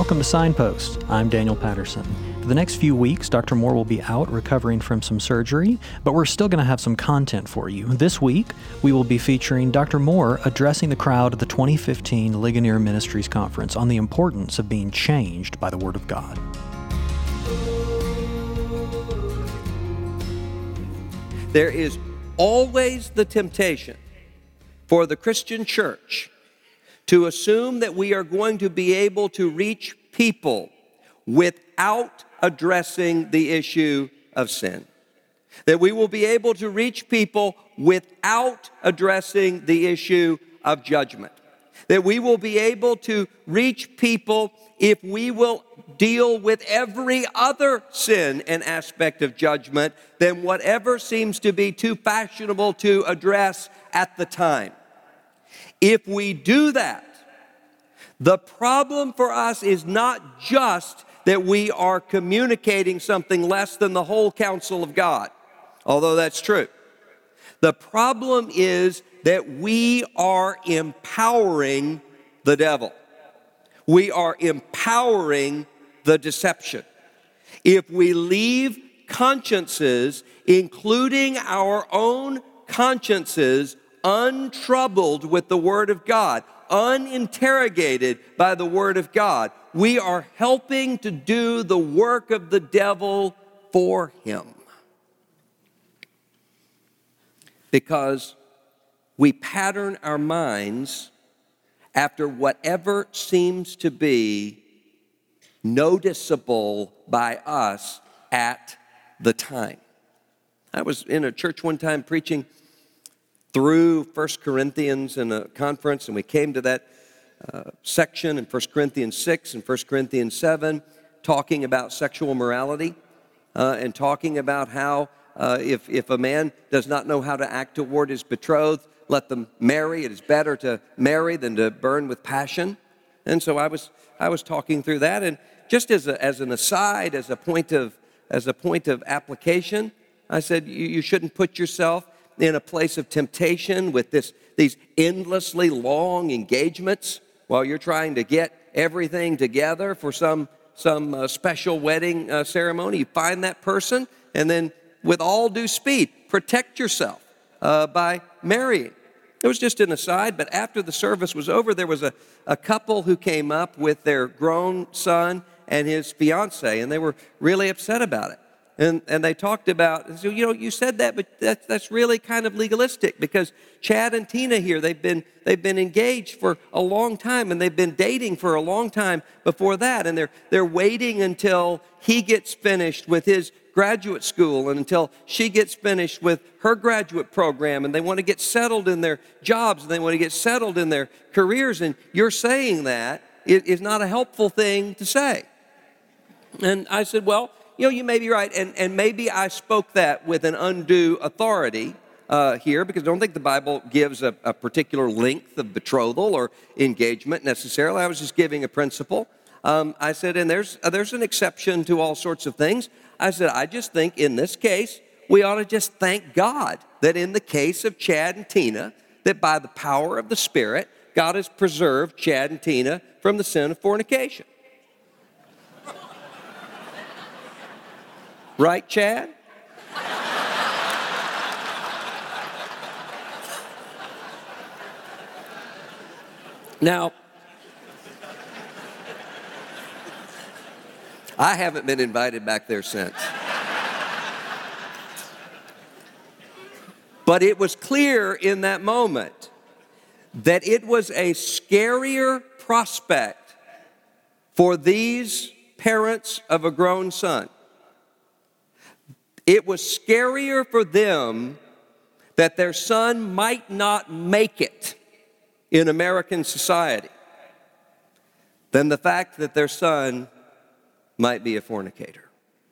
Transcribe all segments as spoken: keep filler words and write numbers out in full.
Welcome to Signpost. I'm Daniel Patterson. For the next few weeks, Doctor Moore will be out recovering from some surgery, but we're still going to have some content for you. This week, we will be featuring Doctor Moore addressing the crowd at the twenty fifteen Ligonier Ministries Conference on the importance of being changed by the Word of God. There is always the temptation for the Christian church to assume that we are going to be able to reach people without addressing the issue of sin. That we will be able to reach people without addressing the issue of judgment. That we will be able to reach people if we will deal with every other sin and aspect of judgment than whatever seems to be too fashionable to address at the time. If we do that, the problem for us is not just that we are communicating something less than the whole counsel of God, although that's true. The problem is that we are empowering the devil. We are empowering the deception. If we leave consciences, including our own consciences, untroubled with the Word of God, uninterrogated by the Word of God, we are helping to do the work of the devil for him. Because we pattern our minds after whatever seems to be noticeable by us at the time. I was in a church one time preaching through First Corinthians in a conference, and we came to that uh, section in First Corinthians six and First Corinthians seven, talking about sexual morality uh, and talking about how uh, if, if a man does not know how to act toward his betrothed, let them marry. It is better to marry than to burn with passion. And so I was I was talking through that, and just as a, as an aside, as a point of as a point of application, I said you, you shouldn't put yourself in a place of temptation with this these endlessly long engagements while you're trying to get everything together for some some uh, special wedding uh, ceremony. You find that person, and then with all due speed, protect yourself uh, by marrying. It was just an aside, but after the service was over, there was a, a couple who came up with their grown son and his fiance, and they were really upset about it. And and they talked about, so, you know, you said that, but that's that's really kind of legalistic because Chad and Tina here, they've been they've been engaged for a long time, and they've been dating for a long time before that, and they're they're waiting until he gets finished with his graduate school and until she gets finished with her graduate program, and they want to get settled in their jobs, and they want to get settled in their careers, and you're saying that is not a helpful thing to say. And I said, well, you know, you may be right, and, and maybe I spoke that with an undue authority uh, here, because I don't think the Bible gives a, a particular length of betrothal or engagement necessarily. I was just giving a principle. Um, I said, and there's uh, there's an exception to all sorts of things. I said, I just think in this case, we ought to just thank God that in the case of Chad and Tina, that by the power of the Spirit, God has preserved Chad and Tina from the sin of fornication. Right, Chad? Now, I haven't been invited back there since. But it was clear in that moment that it was a scarier prospect for these parents of a grown son. It was scarier for them that their son might not make it in American society than the fact that their son might be a fornicator.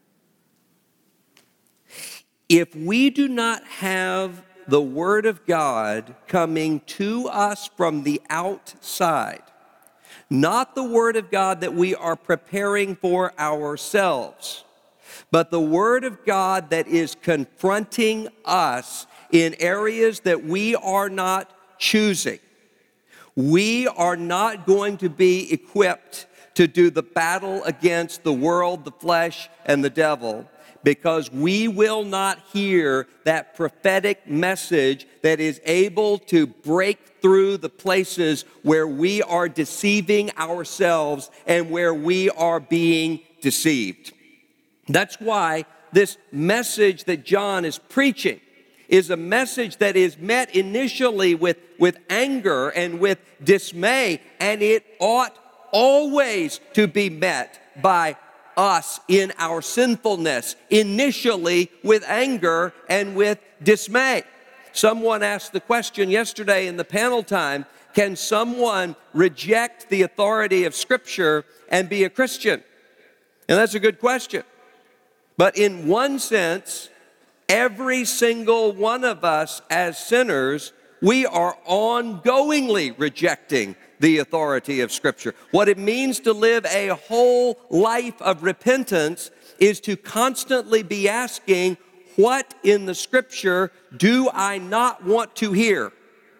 If we do not have the Word of God coming to us from the outside, not the Word of God that we are preparing for ourselves, but the Word of God that is confronting us in areas that we are not choosing, we are not going to be equipped to do the battle against the world, the flesh, and the devil, because we will not hear that prophetic message that is able to break through the places where we are deceiving ourselves and where we are being deceived. That's why this message that John is preaching is a message that is met initially with, with anger and with dismay, and it ought always to be met by us in our sinfulness, initially with anger and with dismay. Someone asked the question yesterday in the panel time, can someone reject the authority of Scripture and be a Christian? And that's a good question. But in one sense, every single one of us as sinners, we are ongoingly rejecting the authority of Scripture. What it means to live a whole life of repentance is to constantly be asking, what in the Scripture do I not want to hear?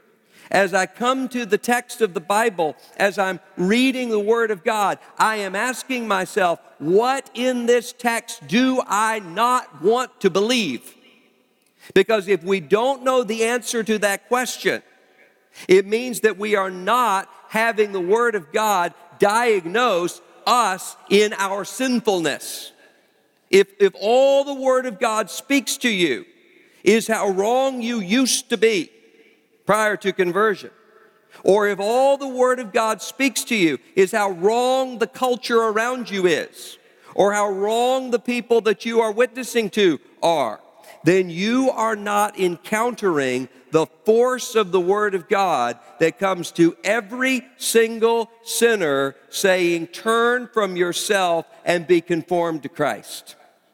As I come to the text of the Bible, as I'm reading the Word of God, I am asking myself, what in this text do I not want to believe? Because if we don't know the answer to that question, it means that we are not having the Word of God diagnose us in our sinfulness. If, if all the Word of God speaks to you is how wrong you used to be prior to conversion, or if all the Word of God speaks to you is how wrong the culture around you is, or how wrong the people that you are witnessing to are, then you are not encountering the force of the Word of God that comes to every single sinner saying, turn from yourself and be conformed to Christ.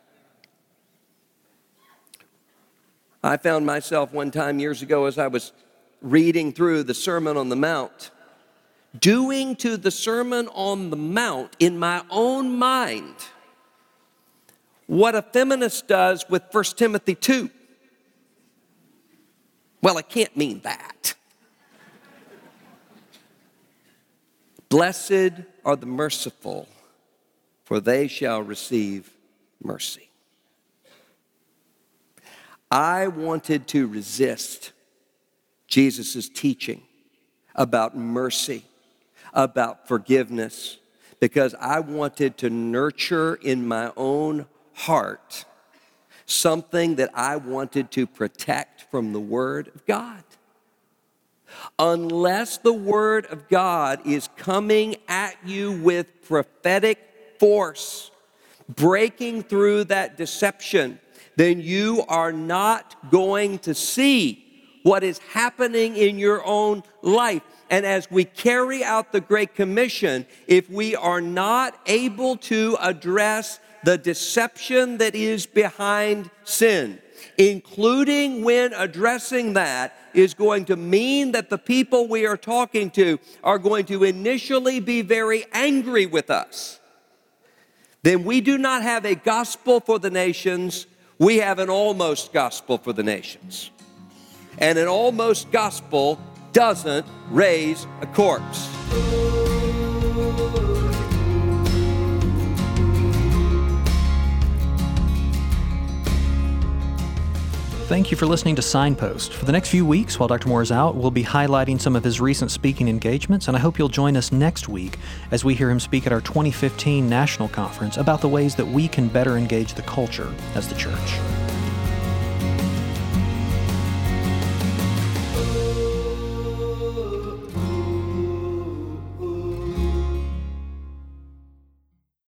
I found myself one time years ago as I was reading through the Sermon on the Mount, doing to the Sermon on the Mount in my own mind what a feminist does with First Timothy two. Well, it can't mean that. Blessed are the merciful, for they shall receive mercy. I wanted to resist Jesus' teaching about mercy, about forgiveness, because I wanted to nurture in my own heart something that I wanted to protect from the Word of God. Unless the Word of God is coming at you with prophetic force, breaking through that deception, then you are not going to see what is happening in your own life. And as we carry out the Great Commission, if we are not able to address the deception that is behind sin, including when addressing that, is going to mean that the people we are talking to are going to initially be very angry with us. Then we do not have a gospel for the nations, we have an almost gospel for the nations. And an almost gospel doesn't raise a corpse. Thank you for listening to Signpost. For the next few weeks, while Doctor Moore is out, we'll be highlighting some of his recent speaking engagements, and I hope you'll join us next week as we hear him speak at our twenty fifteen National Conference about the ways that we can better engage the culture as the church.